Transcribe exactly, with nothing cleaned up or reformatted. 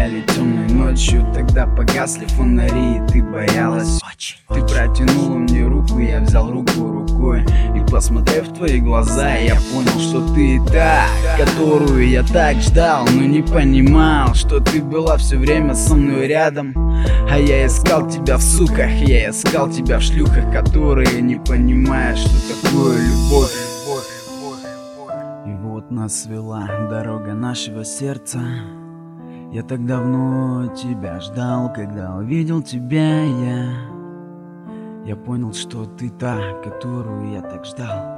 стояли темной ночью, тогда погасли фонари, и ты боялась. Ты протянула мне руку, я взял руку рукой, и посмотрев в твои глаза, я понял, что ты та, которую я так ждал, но не понимал, что ты была все время со мной рядом. А я искал тебя в суках, я искал тебя в шлюхах, которые не понимают, что такое любовь. И вот нас свела дорога нашего сердца. Я так давно тебя ждал, когда увидел тебя я. Я понял, что ты та, которую я так ждал.